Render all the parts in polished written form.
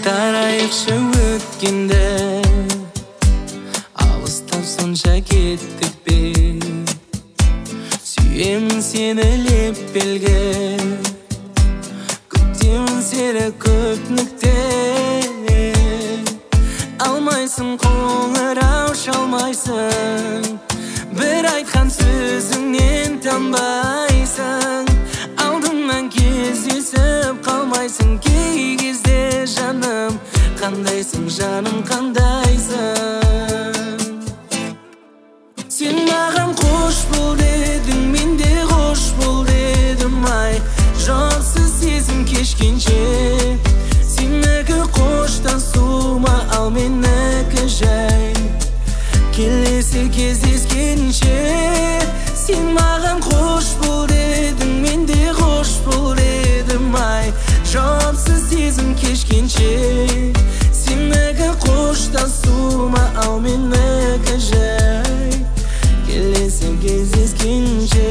Тарайықшы өткенде алыстап сонша кеттік бе сүйемін сені леп белге күтемін сені көп нүкте алмайсың қоңырау шалмайсың бір айтқан сөзіңнен танбайсың алдыңнан кездесіп қалмайсың кей кезде жаным қандайсың жаным қандайсың сен маған қош бол дедің мен де қош бол дедім ай жоқсыз сезім кешкенше сенікі қоштасу ма ал менікі жай келесі кездескенше сен маған қош бол дедің мен де қош бол дедім ай жоқсыз сезім кешкенше сенікі қоштасу ма ал менікі жай келесі кездескенше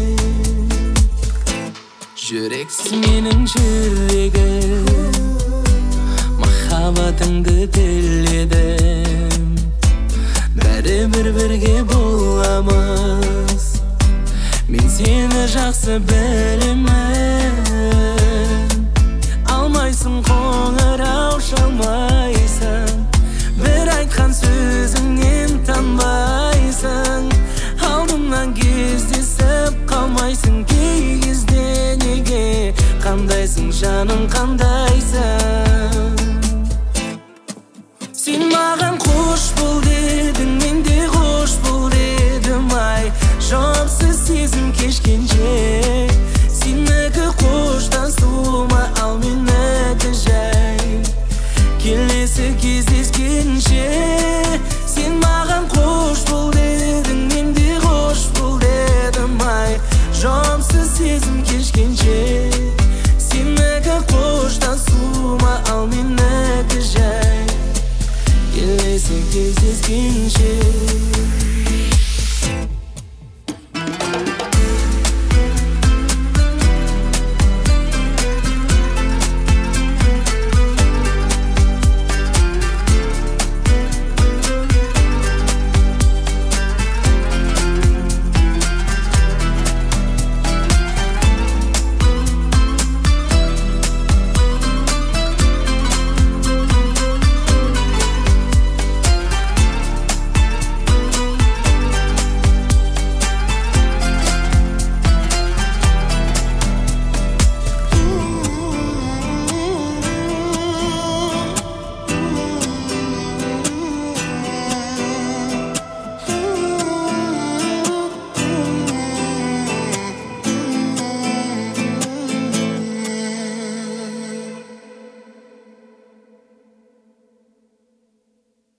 жүрексіз менің жүрегім махаббатыңды тіледім бәрібір бірге боламыз мен сені жақсы білемін алмайсың қоңырау шалмайсың бір айтқан сөзіңнен танбайсың алдымнан кездесіп қалмайсың кей кезде неге қандайсың жаным қандайсың сен маған қош бол дедің мен де қош бол дедім ай жоқсыз сезім кешкенше